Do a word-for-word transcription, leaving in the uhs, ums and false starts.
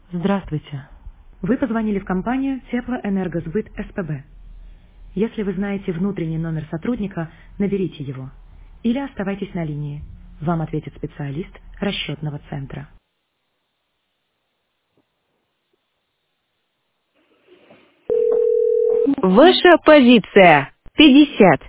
Здравствуйте. Вы позвонили в компанию Теплоэнергосбыт СПБ. Если вы знаете внутренний номер сотрудника, наберите его. Или оставайтесь на линии. Вам ответит специалист расчетного центра. Ваша позиция пятьдесят.